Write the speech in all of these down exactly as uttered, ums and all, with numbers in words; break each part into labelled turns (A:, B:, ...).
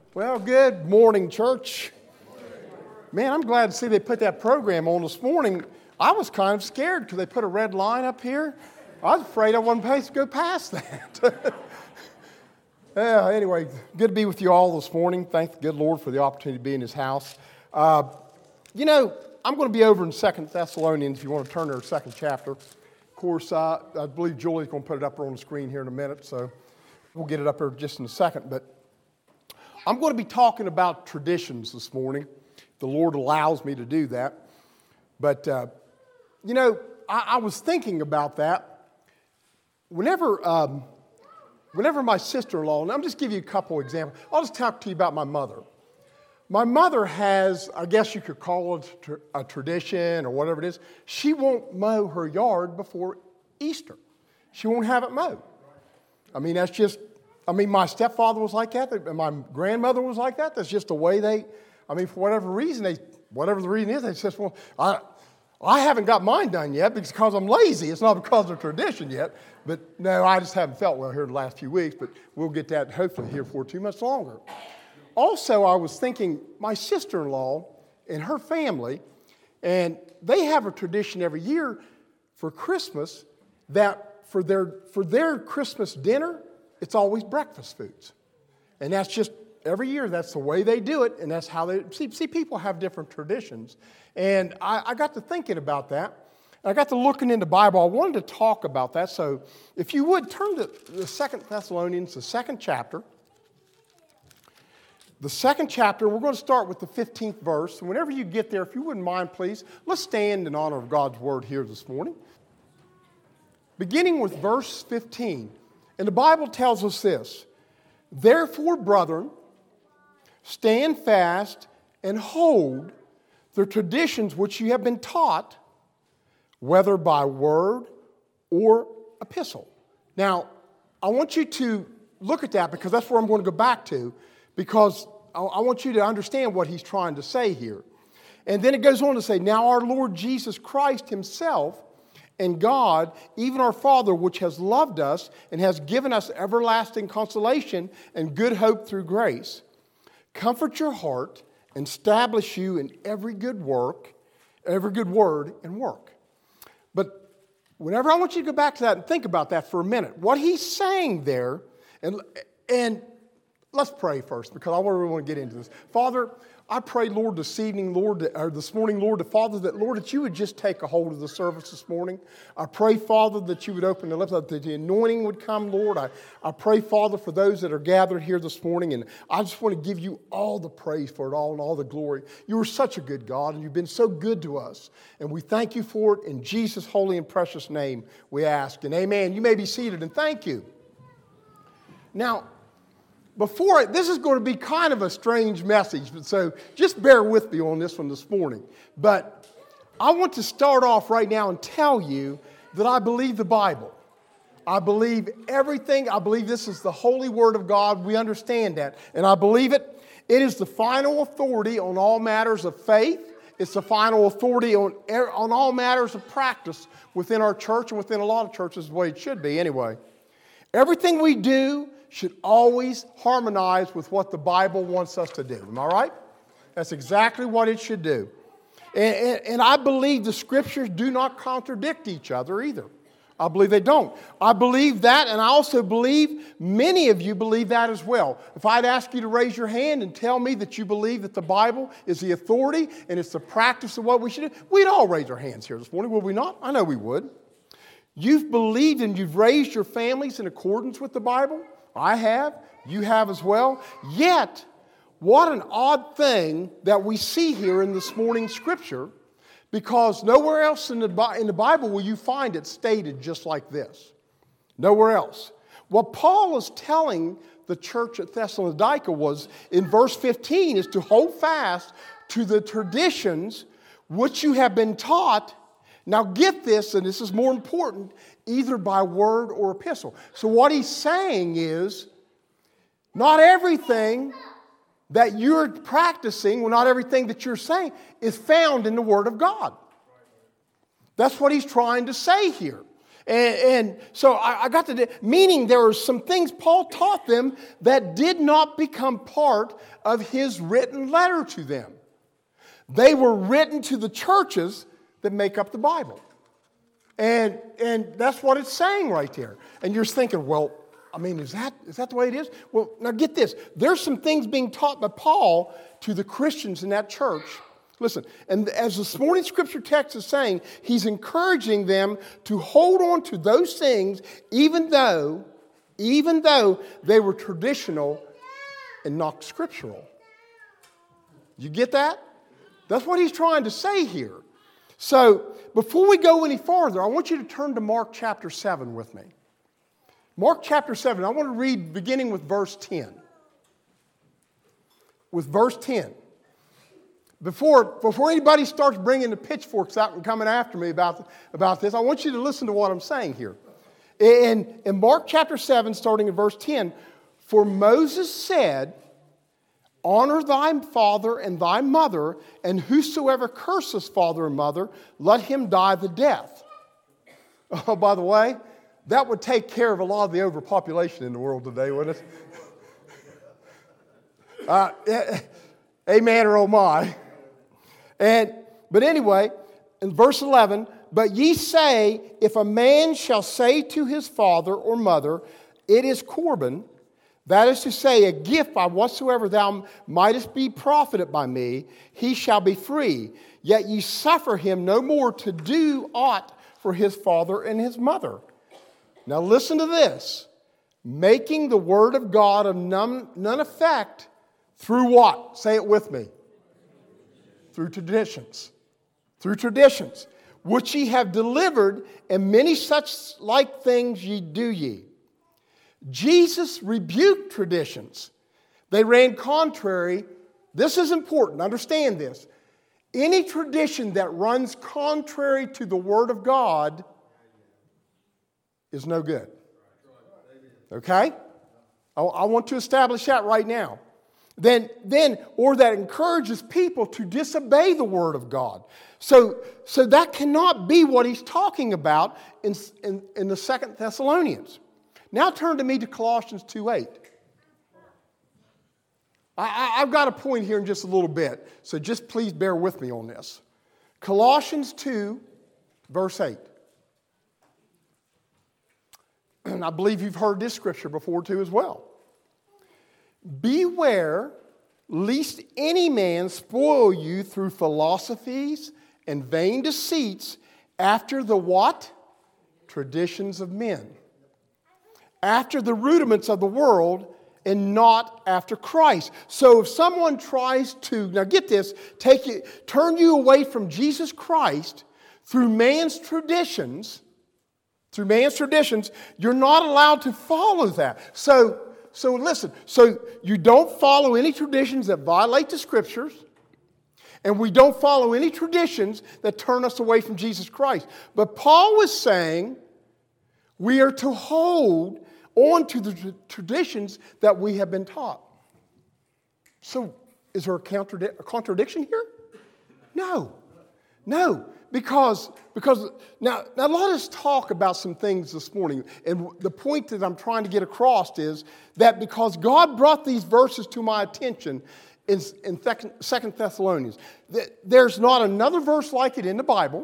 A: Well, good morning, church. Man, I'm glad to see they put that program on this morning. I was kind of scared because they put a red line up here. I was afraid I wasn't supposed to go past that. Yeah, anyway, good to be with you all this morning. Thank the good Lord for the opportunity to be in His house. Uh, you know, I'm going to be over in Second Thessalonians if you want to turn to our second chapter. Of course, uh, I believe Julie's going to put it up on the screen here in a minute, so we'll get it up there just in a second. But I'm going to be talking about traditions this morning. The Lord allows me to do that. But, uh, you know, I, I was thinking about that. Whenever... Um, Whenever my sister-in-law, and I'll just give you a couple examples. I'll just talk to you about my mother. My mother has, I guess you could call it a tradition or whatever it is. She won't mow her yard before Easter. She won't have it mowed. I mean, that's just, I mean, my stepfather was like that. And my grandmother was like that. That's just the way they, I mean, for whatever reason, they, whatever the reason is, they just, well, I, I haven't got mine done yet because I'm lazy. It's not because of tradition yet. But no, I just haven't felt well here the last few weeks, but we'll get that hopefully here for too much longer. Also, I was thinking, my sister-in-law and her family, and they have a tradition every year for Christmas that for their, for their Christmas dinner, it's always breakfast foods. And that's just, every year, that's the way they do it, and that's how they, see, see people have different traditions. And I, I got to thinking about that. I got to looking in the Bible. I wanted to talk about that. So if you would, turn to the Second Thessalonians, the second chapter. The second chapter, we're going to start with the fifteenth verse. And whenever you get there, if you wouldn't mind, please, let's stand in honor of God's word here this morning. Beginning with verse fifteen. And the Bible tells us this: "Therefore, brethren, stand fast and hold the traditions which you have been taught, whether by word or epistle." Now, I want you to look at that because that's where I'm going to go back to, because I want you to understand what he's trying to say here. And then it goes on to say, "Now our Lord Jesus Christ himself and God, even our Father, which has loved us and has given us everlasting consolation and good hope through grace, comfort your heart and establish you in every good work, every good word and work." But whenever I want you to go back to that and think about that for a minute, what he's saying there, and, and let's pray first because I really want to get into this. Father, I pray, Lord, this evening, Lord, or this morning, Lord, the Father, that, Lord, that you would just take a hold of the service this morning. I pray, Father, that you would open the lips, that the anointing would come, Lord. I, I pray, Father, for those that are gathered here this morning, and I just want to give you all the praise for it all and all the glory. You are such a good God, and you've been so good to us, and we thank you for it. In Jesus' holy and precious name we ask, and amen. You may be seated, and thank you. Now, Before, this is going to be kind of a strange message, so just bear with me on this one this morning. But I want to start off right now and tell you that I believe the Bible. I believe everything. I believe this is the holy word of God. We understand that. And I believe it. It is the final authority on all matters of faith. It's the final authority on, on all matters of practice within our church and within a lot of churches, the way it should be anyway. Everything we do should always harmonize with what the Bible wants us to do. Am I right? That's exactly what it should do. And, and, and I believe the Scriptures do not contradict each other either. I believe they don't. I believe that, and I also believe many of you believe that as well. If I'd ask you to raise your hand and tell me that you believe that the Bible is the authority and it's the practice of what we should do, we'd all raise our hands here this morning, would we not? I know we would. You've believed and you've raised your families in accordance with the Bible. I have. You have as well. Yet, what an odd thing that we see here in this morning's scripture, because nowhere else in the, in the Bible will you find it stated just like this. Nowhere else. What Paul is telling the church at Thessalonica was, in verse fifteen, is to hold fast to the traditions which you have been taught. Now get this, and this is more important, either by word or epistle. So what he's saying is, not everything that you're practicing, well, not everything that you're saying is found in the Word of God. That's what he's trying to say here. And, and so I, I got to, meaning there were some things Paul taught them that did not become part of his written letter to them. They were written to the churches that make up the Bible. And, and that's what it's saying right there. And you're thinking, well, I mean, is that, is that the way it is? Well, now get this. There's some things being taught by Paul to the Christians in that church. Listen, and as this morning's scripture text is saying, he's encouraging them to hold on to those things even though, even though they were traditional and not scriptural. You get that? That's what he's trying to say here. So, before we go any farther, I want you to turn to Mark chapter seven with me. Mark chapter seven, I want to read beginning with verse ten. With verse ten. Before, before anybody starts bringing the pitchforks out and coming after me about, about this, I want you to listen to what I'm saying here. In, in Mark chapter seven, starting in verse ten, for Moses said, honor thy father and thy mother, and whosoever curses father and mother, let him die the death. Oh, by the way, that would take care of a lot of the overpopulation in the world today, wouldn't it? uh, amen or oh my. And, but anyway, in verse eleven, but ye say, if a man shall say to his father or mother, it is Corban, that is to say, a gift by whatsoever thou mightest be profited by me, he shall be free. Yet ye suffer him no more to do aught for his father and his mother. Now listen to this. Making the word of God of none, none effect through what? Say it with me. Through traditions. Through traditions. Which ye have delivered, and many such like things ye do ye. Jesus rebuked traditions. They ran contrary. This is important. Understand this. Any tradition that runs contrary to the Word of God is no good. Okay? I, I want to establish that right now. Then, then, or that encourages people to disobey the Word of God. So, so that cannot be what he's talking about in, in, in the Second Thessalonians. Now turn to me to Colossians two eight. I, I, I've got a point here in just a little bit, so just please bear with me on this. Colossians two, verse eight. And I believe you've heard this scripture before too as well. Beware lest any man spoil you through philosophies and vain deceits after the what? Traditions of men. After the rudiments of the world and not after Christ. So if someone tries to, now get this, take you, turn you away from Jesus Christ through man's traditions, through man's traditions, you're not allowed to follow that. So, so listen, so you don't follow any traditions that violate the Scriptures, and we don't follow any traditions that turn us away from Jesus Christ. But Paul was saying we are to hold on to the traditions that we have been taught. So, is there a, contradic- a contradiction here? No. No. Because, because now, now let us talk about some things this morning. And the point that I'm trying to get across is that because God brought these verses to my attention in, in Second Thessalonians, that there's not another verse like it in the Bible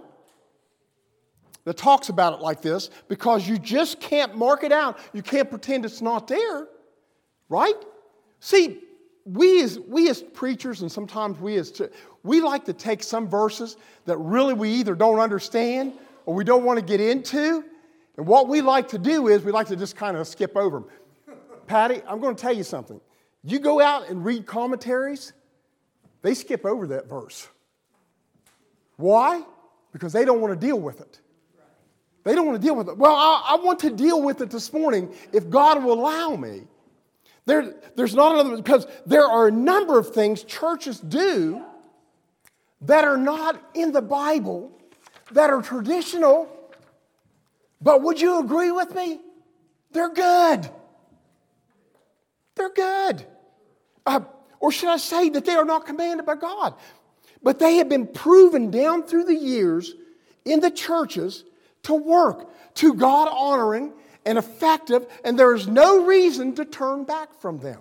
A: that talks about it like this, because you just can't mark it out. You can't pretend it's not there, right? See, we as we as preachers, and sometimes we as we like to take some verses that really we either don't understand or we don't want to get into, and what we like to do is we like to just kind of skip over them. Patty, I'm going to tell you something. You go out and read commentaries, they skip over that verse. Why? Because they don't want to deal with it. They don't want to deal with it. Well, I, I want to deal with it this morning if God will allow me. There, there's not another, because there are a number of things churches do that are not in the Bible, that are traditional, but would you agree with me? They're good. They're good. Uh, or should I say that they are not commanded by God? But they have been proven down through the years in the churches to work, to God honoring and effective, and there is no reason to turn back from them.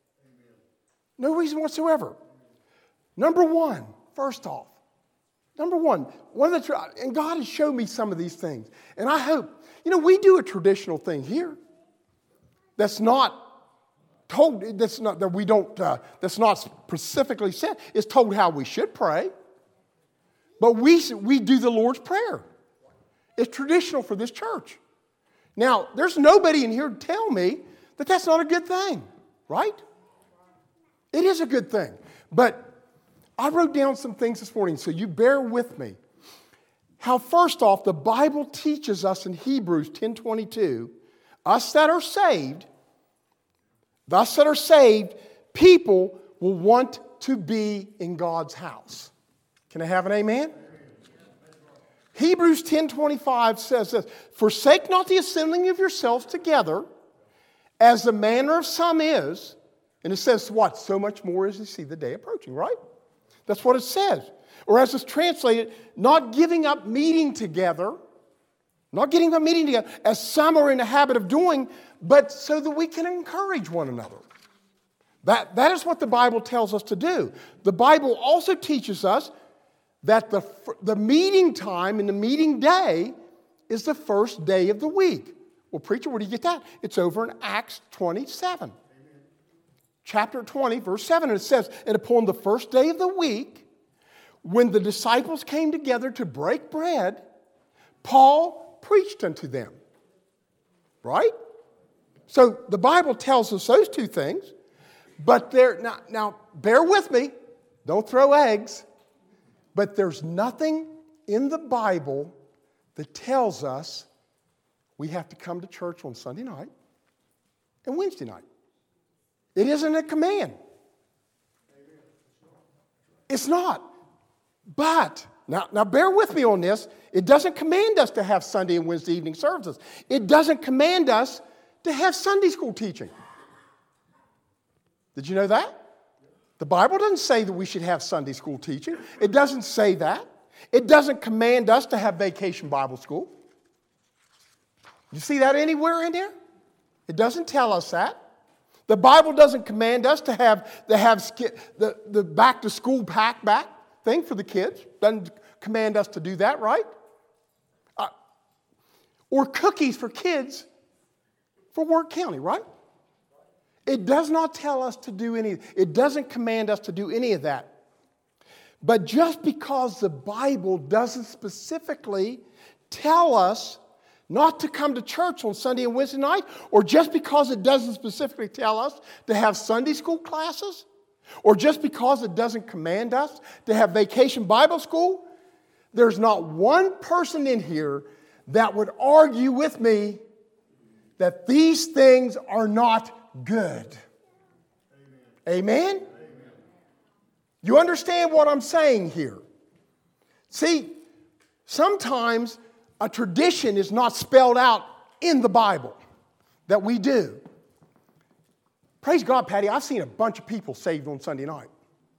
A: No reason whatsoever. Number one, first off, number one, one of the, and God has shown me some of these things, and I hope, you know, we do a traditional thing here that's not told, that's not, that we don't, uh, that's not specifically said. It's told how we should pray, but we, we do the Lord's Prayer. It's traditional for this church. Now, there's nobody in here to tell me that that's not a good thing, right? It is a good thing. But I wrote down some things this morning, so you bear with me. How, first off, the Bible teaches us in Hebrews ten twenty-two, us that are saved, thus that are saved, people will want to be in God's house. Can I have an amen? Hebrews ten twenty-five says this, forsake not the assembling of yourselves together, as the manner of some is. And it says what? So much more as you see the day approaching, right? That's what it says. Or as it's translated, not giving up meeting together, not getting up meeting together, as some are in the habit of doing, but so that we can encourage one another. That, that is what the Bible tells us to do. The Bible also teaches us that the, the meeting time and the meeting day is the first day of the week. Well, preacher, where do you get that? It's over in Acts twenty-seven. Amen. Chapter twenty, verse seven, and it says, and upon the first day of the week, when the disciples came together to break bread, Paul preached unto them. Right? So the Bible tells us those two things, but there, now, now bear with me, don't throw eggs. But there's nothing in the Bible that tells us we have to come to church on Sunday night and Wednesday night. It isn't a command. It's not. But, now, now bear with me on this, it doesn't command us to have Sunday and Wednesday evening services. It doesn't command us to have Sunday school teaching. Did you know that? The Bible doesn't say that we should have Sunday school teaching. It doesn't say that. It doesn't command us to have vacation Bible school. You see that anywhere in there? It doesn't tell us that. The Bible doesn't command us to have, to have the, the back-to-school pack-back thing for the kids. Doesn't command us to do that, right? Uh, or cookies for kids for Worth County, right? It does not tell us to do any, it doesn't command us to do any of that. But just because the Bible doesn't specifically tell us not to come to church on Sunday and Wednesday night, or just because it doesn't specifically tell us to have Sunday school classes, or just because it doesn't command us to have vacation Bible school, there's not one person in here that would argue with me that these things are not good. Amen? Amen? Amen? You understand what I'm saying here? See, sometimes a tradition is not spelled out in the Bible that we do. Praise God, Patty, I've seen a bunch of people saved on Sunday night.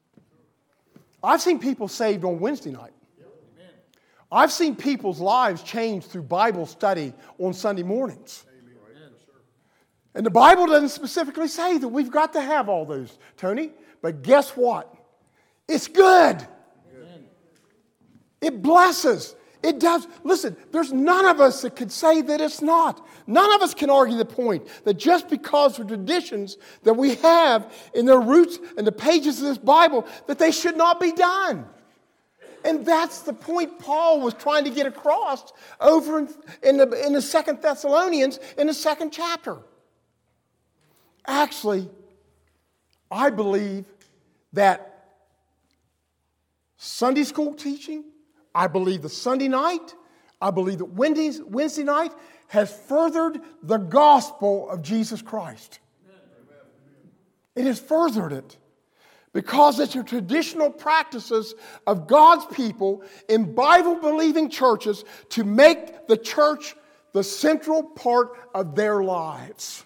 A: I've seen people saved on Wednesday night. I've seen people's lives changed through Bible study on Sunday mornings. And the Bible doesn't specifically say that we've got to have all those, Tony. But guess what? It's good. Amen. It blesses. It does. Listen, there's none of us that could say that it's not. None of us can argue the point that just because of traditions that we have in their roots in the pages of this Bible, that they should not be done. And that's the point Paul was trying to get across over in, in, the, in the Second Thessalonians in the second chapter. Actually, I believe that Sunday school teaching, I believe the Sunday night, I believe that Wednesday, Wednesday night has furthered the gospel of Jesus Christ. It has furthered it because it's the traditional practices of God's people in Bible-believing churches to make the church the central part of their lives.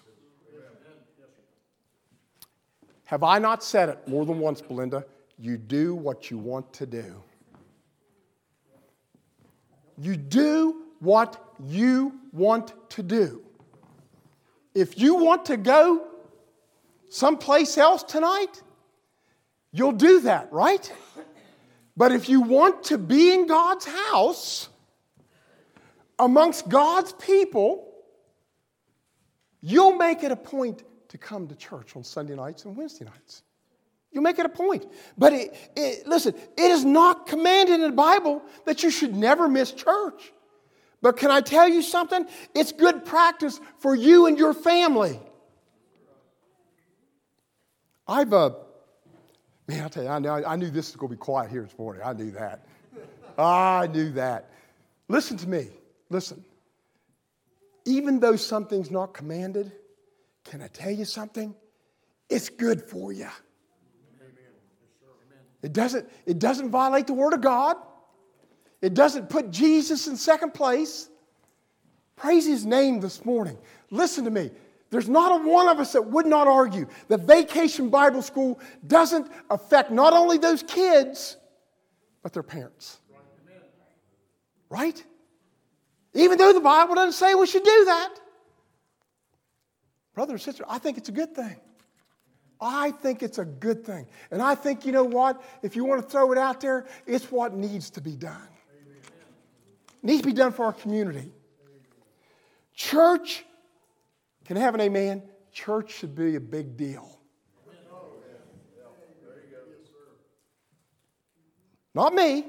A: Have I not said it more than once, Belinda? You do what you want to do. You do what you want to do. If you want to go someplace else tonight, you'll do that, right? But if you want to be in God's house, amongst God's people, you'll make it a point to come to church on Sunday nights and Wednesday nights. You'll make it a point. But it, it, listen, it is not commanded in the Bible that you should never miss church. But can I tell you something? It's good practice for you and your family. I've, uh, man, I'll tell you, I, knew, I knew this was going to be quiet here this morning. I knew that. I knew that. Listen to me. Listen. Even though something's not commanded, can I tell you something? It's good for you. It doesn't, it doesn't violate the Word of God. It doesn't put Jesus in second place. Praise His name this morning. Listen to me. There's not a one of us that would not argue that Vacation Bible School doesn't affect not only those kids, but their parents. Right? Even though the Bible doesn't say we should do that. Brother and sister, I think it's a good thing. I think it's a good thing. And I think, you know what? If you want to throw it out there, it's what needs to be done. It needs to be done for our community. Church, can I have an amen? Church should be a big deal. Not me.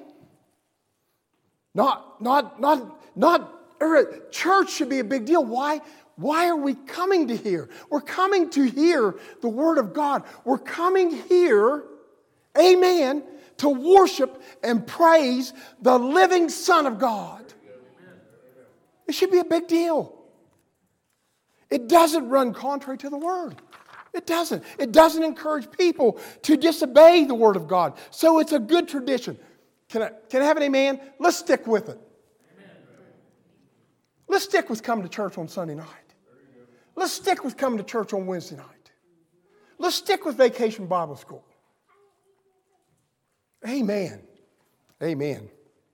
A: Not, not, not, not, church should be a big deal. Why? Why are we coming to here? We're coming to hear the Word of God. We're coming here, amen, to worship and praise the living Son of God. It should be a big deal. It doesn't run contrary to the Word. It doesn't. It doesn't encourage people to disobey the Word of God. So it's a good tradition. Can I, can I have an amen? Let's stick with it. Let's stick with coming to church on Sunday night. Let's stick with coming to church on Wednesday night. Let's stick with Vacation Bible School. Amen. Amen.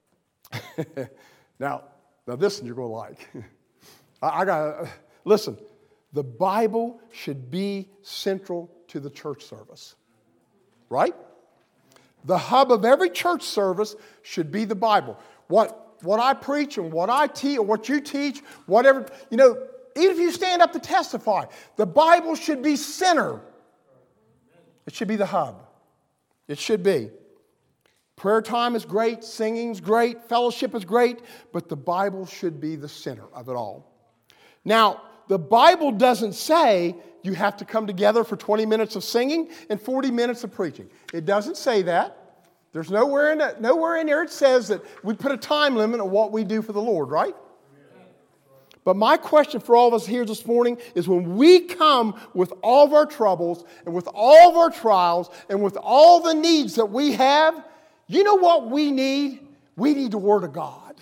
A: now, now this one you're going to like. I, I got listen. The Bible should be central to the church service, right? The hub of every church service should be the Bible. What what I preach and what I teach, or what you teach, whatever, you know, even if you stand up to testify, the Bible should be center. It should be the hub. It should be. Prayer time is great, singing's great, fellowship is great, but the Bible should be the center of it all. Now, the Bible doesn't say you have to come together for twenty minutes of singing and forty minutes of preaching. It doesn't say that. There's nowhere in, that, nowhere in there it says that we put a time limit on what we do for the Lord, right? But my question for all of us here this morning is, when we come with all of our troubles and with all of our trials and with all the needs that we have, you know what we need? We need the Word of God.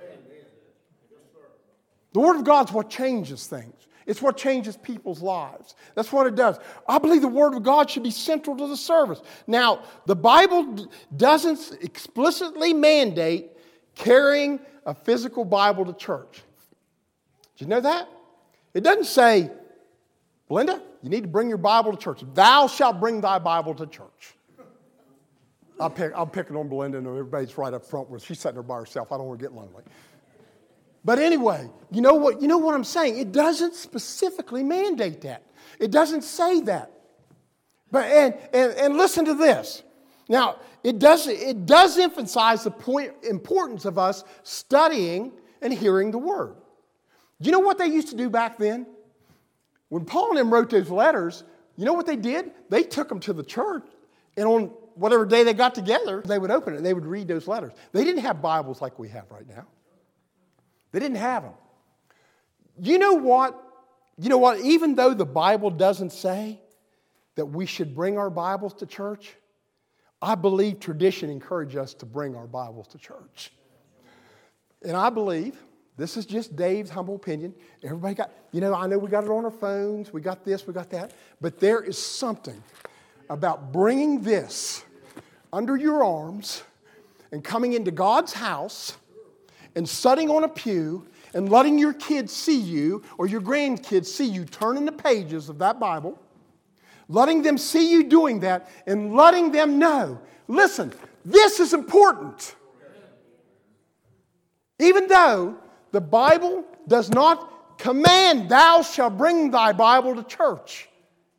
A: The Word of God is what changes things. It's what changes people's lives. That's what it does. I believe the Word of God should be central to the service. Now, the Bible doesn't explicitly mandate carrying a physical Bible to church. Did you know that? It doesn't say, Belinda, you need to bring your Bible to church. Thou shalt bring thy Bible to church. I'll pick, I'm picking on Belinda, and everybody's right up front with she's sitting there by herself. I don't want to get lonely. But anyway, you know what, you know what I'm saying? It doesn't specifically mandate that. It doesn't say that. But and, and, and listen to this. Now, it does, it does emphasize the point, importance of us studying and hearing the Word. You know what they used to do back then? When Paul and them wrote those letters, you know what they did? They took them to the church, and on whatever day they got together, they would open it and they would read those letters. They didn't have Bibles like we have right now. They didn't have them. You know what? You know what? Even though the Bible doesn't say that we should bring our Bibles to church, I believe tradition encourages us to bring our Bibles to church. And I believe, this is just Dave's humble opinion, everybody got, you know, I know we got it on our phones, we got this, we got that, but there is something about bringing this under your arms and coming into God's house and sitting on a pew and letting your kids see you or your grandkids see you turning the pages of that Bible, letting them see you doing that, and letting them know, listen, this is important. Even though the Bible does not command, thou shalt bring thy Bible to church.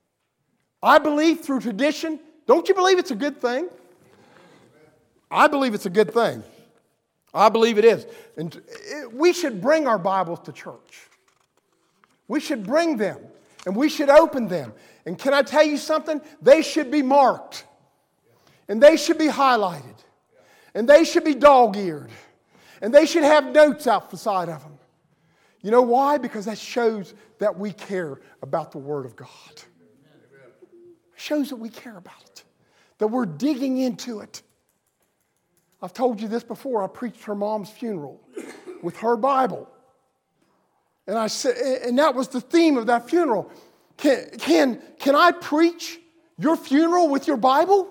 A: I believe through tradition. Don't you believe it's a good thing? I believe it's a good thing. I believe it is. And we should bring our Bibles to church. We should bring them, and we should open them. And can I tell you something? They should be marked, and they should be highlighted, and they should be dog-eared, and they should have notes out the side of them. You know why? Because that shows that we care about the Word of God. It shows that we care about it, that we're digging into it. I've told you this before. I preached her mom's funeral with her Bible. And I said, and that was the theme of that funeral. Can, can, can I preach your funeral with your Bible?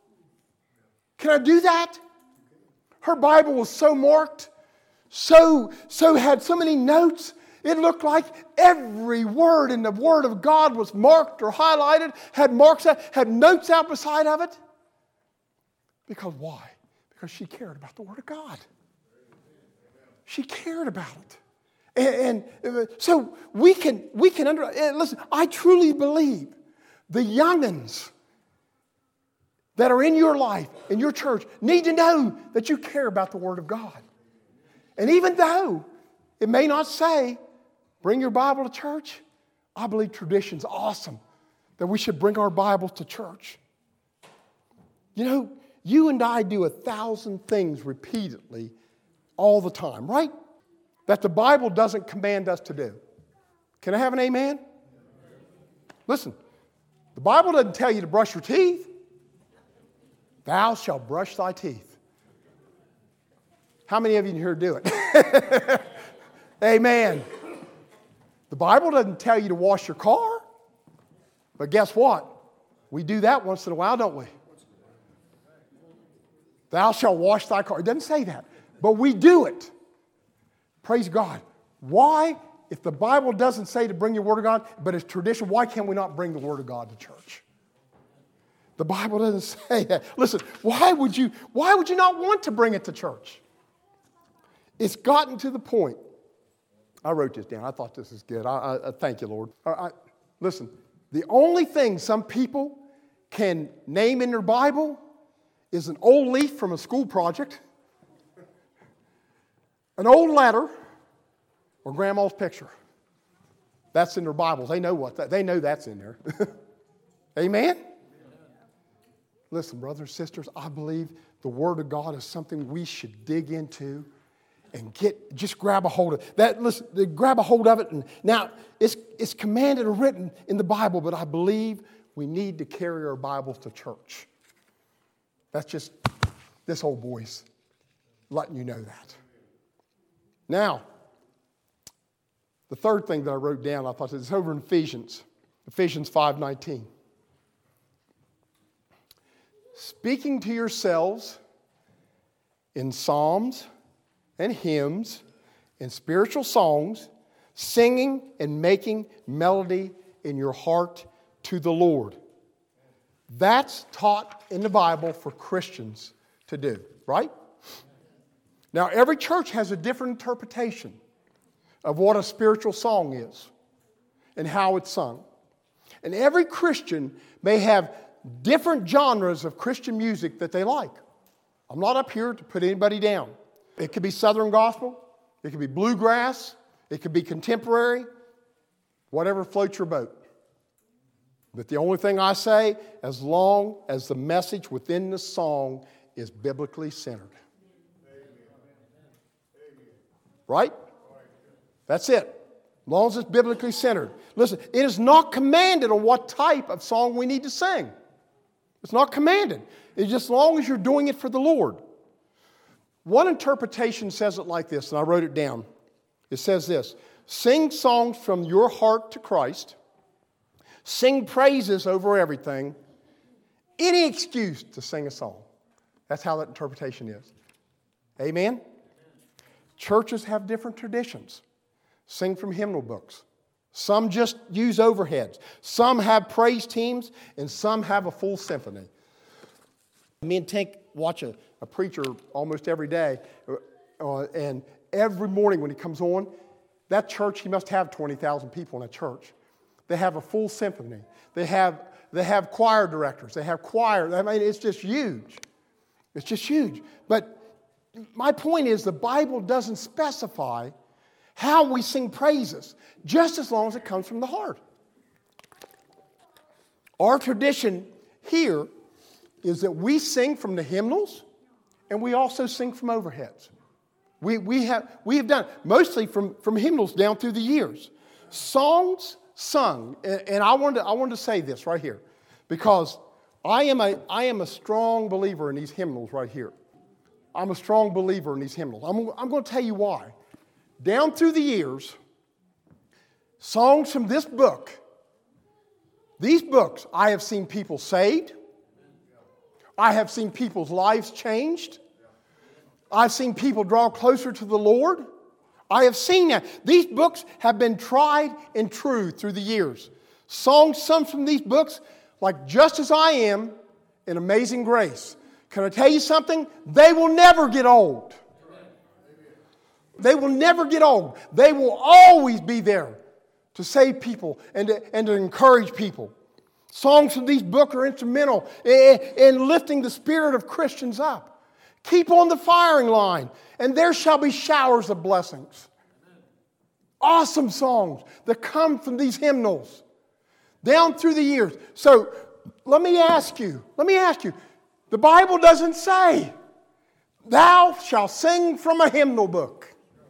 A: Can I do that? Her Bible was so marked, so, so had so many notes. It looked like every word in the Word of God was marked or highlighted, had marks, out, had notes out beside of it. Because why? Because she cared about the Word of God. She cared about it. And, and so we can, we can under, listen, I truly believe the young'uns that are in your life, in your church, need to know that you care about the Word of God. And even though it may not say, bring your Bible to church, I believe tradition's awesome, that we should bring our Bibles to church. You know, you and I do a thousand things repeatedly all the time, right? That the Bible doesn't command us to do. Can I have an amen? Listen, the Bible doesn't tell you to brush your teeth. Thou shalt brush thy teeth. How many of you here do it? Amen. The Bible doesn't tell you to wash your car. But guess what? We do that once in a while, don't we? Thou shalt wash thy car. It doesn't say that. But we do it. Praise God. Why? If the Bible doesn't say to bring your Word of God, but it's tradition, why can't we not bring the Word of God to church? The Bible doesn't say that. Listen, why would you, why would you not want to bring it to church? It's gotten to the point. I wrote this down. I thought this is good. I, I, I thank you, Lord. I, I, listen, the only thing some people can name in their Bible is an old leaf from a school project, an old letter, or grandma's picture. That's in their Bibles. They know what that, they know that's in there. Amen? Listen, brothers and sisters, I believe the Word of God is something we should dig into and get, just grab a hold of that. Listen, grab a hold of it. And now, it's, it's commanded or written in the Bible, but I believe we need to carry our Bibles to church. That's just this old voice letting you know that. Now, the third thing that I wrote down, I thought it's over in Ephesians, Ephesians five nineteen. Speaking to yourselves in psalms and hymns and spiritual songs, singing and making melody in your heart to the Lord. That's taught in the Bible for Christians to do, right? Now, every church has a different interpretation of what a spiritual song is and how it's sung. And every Christian may have different genres of Christian music that they like. I'm not up here to put anybody down. It could be Southern gospel. It could be bluegrass. It could be contemporary. Whatever floats your boat. But the only thing I say, as long as the message within the song is biblically centered. Right? That's it. As long as it's biblically centered. Listen, it is not commanded on what type of song we need to sing. It's not commanded. It's just as long as you're doing it for the Lord. One interpretation says it like this, and I wrote it down. It says this: sing songs from your heart to Christ. Sing praises over everything. Any excuse to sing a song. That's how that interpretation is. Amen? Churches have different traditions. sing from hymnal books. Some just use overheads. Some have praise teams, and some have a full symphony. Me and Tank watch a, a preacher almost every day, uh, and every morning when he comes on, that church, he must have twenty thousand people in a church. They have a full symphony. They have, they have choir directors. They have choir. I mean, it's just huge. It's just huge. But my point is the Bible doesn't specify how we sing praises, just as long as it comes from the heart. Our tradition here is that we sing from the hymnals, and we also sing from overheads. We, we, have, we have done mostly from, from hymnals down through the years. Songs sung, and, and I, wanted to, I wanted to say this right here, because I am, a, I am a strong believer in these hymnals right here. I'm a strong believer in these hymnals. I'm, I'm going to tell you why. Down through the years, songs from this book, these books, I have seen people saved. I have seen people's lives changed. I've seen people draw closer to the Lord. I have seen that. These books have been tried and true through the years. Songs sung from these books, like Just As I Am and Amazing Grace. Can I tell you something? They will never get old. They will never get old. They will always be there to save people and to, and to encourage people. Songs from these books are instrumental in, in lifting the spirit of Christians up. Keep on the firing line, and there shall be showers of blessings. Awesome songs that come from these hymnals down through the years. So let me ask you, let me ask you, the Bible doesn't say, thou shalt sing from a hymnal book.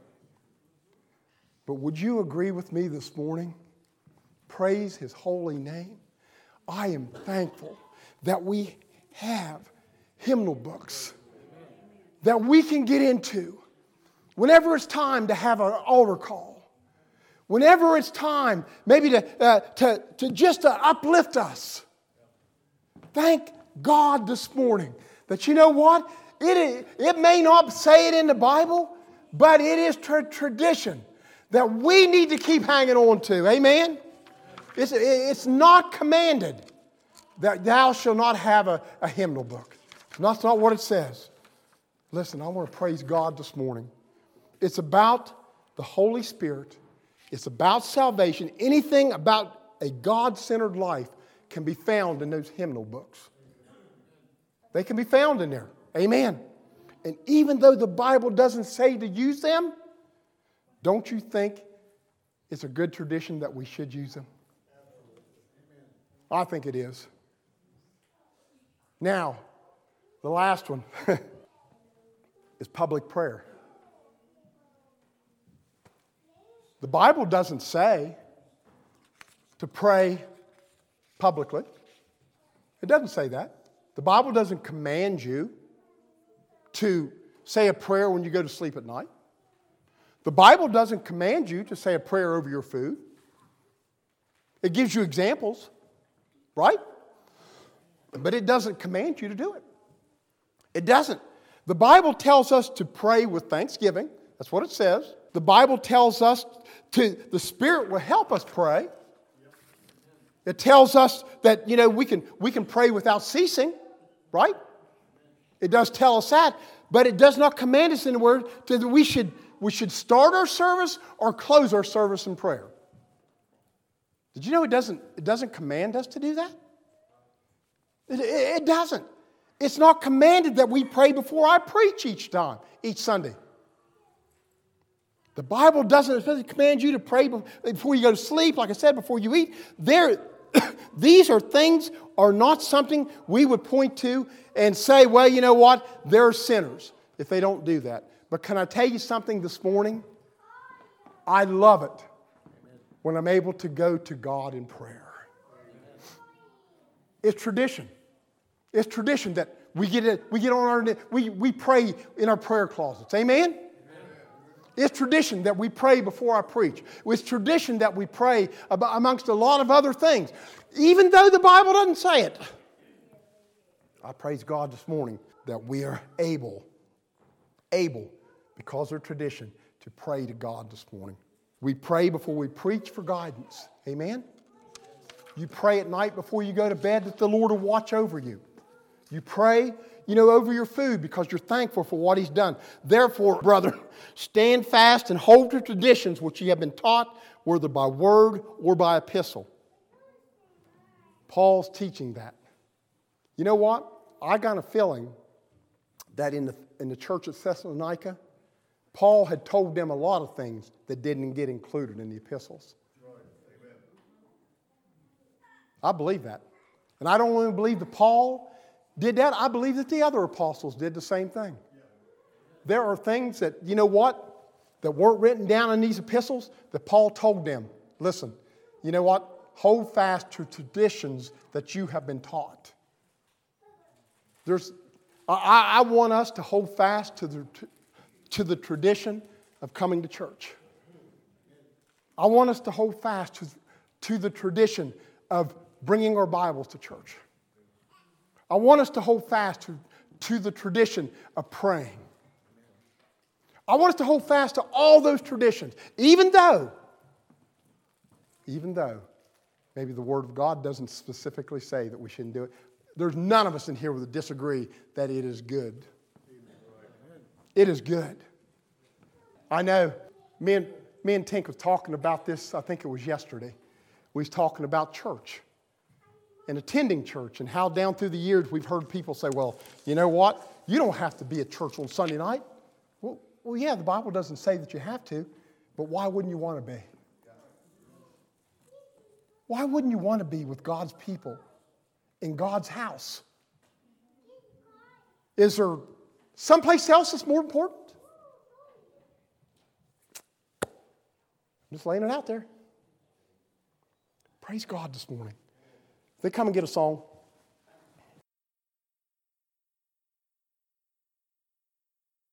A: But would you agree with me this morning? Praise His holy name. I am thankful that we have hymnal books that we can get into whenever it's time to have an altar call, whenever it's time maybe to, uh, to, to just to uplift us. Thank God this morning that, you know what? It, it may not say it in the Bible, but it is tra- tradition that we need to keep hanging on to. Amen? It's, it's not commanded that thou shalt not have a, a hymnal book. That's not what it says. Listen, I want to praise God this morning. It's about the Holy Spirit. It's about salvation. Anything about a God-centered life can be found in those hymnal books. They can be found in there. Amen. And even though the Bible doesn't say to use them, don't you think it's a good tradition that we should use them? I think it is. Now, the last one is public prayer. The Bible doesn't say to pray publicly. It doesn't say that. The Bible doesn't command you to say a prayer when you go to sleep at night. The Bible doesn't command you to say a prayer over your food. It gives you examples, right? But it doesn't command you to do it. It doesn't. The Bible tells us to pray with thanksgiving. That's what it says. The Bible tells us to, the Spirit will help us pray. It tells us that, you know, we can, we can pray without ceasing, right? It does tell us that, but it does not command us in the Word that we should, we should start our service or close our service in prayer. Did you know it doesn't, it doesn't command us to do that? It, it, it doesn't. It's not commanded that we pray before I preach each time, each Sunday. The Bible doesn't command you to pray before you go to sleep, like I said, before you eat. There, these are things are not something we would point to and say, well, you know what? They're sinners if they don't do that. But can I tell you something this morning? I love it when I'm able to go to God in prayer. It's tradition. It's tradition that we get it, we get on our we we pray in our prayer closets. Amen? Amen. It's tradition that we pray before I preach. It's tradition that we pray about, amongst a lot of other things, even though the Bible doesn't say it. I praise God this morning that we are able, able, because of tradition, to pray to God this morning. We pray before we preach for guidance. Amen? You pray at night before you go to bed that the Lord will watch over you. You pray, you know, over your food because you're thankful for what He's done. Therefore, brethren, stand fast and hold to traditions which ye have been taught, whether by word or by epistle. Paul's teaching that. You know what? I got a feeling that in the, in the church at Thessalonica, Paul had told them a lot of things that didn't get included in the epistles. I believe that. And I don't only believe that Paul did that, I believe that the other apostles did the same thing. There are things that, you know what, that weren't written down in these epistles that Paul told them. Listen, you know what? Hold fast to traditions that you have been taught. There's, I, I want us to hold fast to the, to, to the tradition of coming to church. I want us to hold fast to, to the tradition of bringing our Bibles to church. I want us to hold fast to, to the tradition of praying. I want us to hold fast to all those traditions, even though, even though maybe the Word of God doesn't specifically say that we shouldn't do it. There's none of us in here that disagree that it is good. It is good. I know, me and, me and Tink was talking about this, I think it was yesterday. We was talking about church and attending church and how down through the years we've heard people say, well, you know what? You don't have to be at church on Sunday night. Well, well, yeah, the Bible doesn't say that you have to, but why wouldn't you want to be? Why wouldn't you want to be with God's people in God's house? Is there someplace else that's more important? I'm just laying it out there. Praise God this morning. They come and get a song.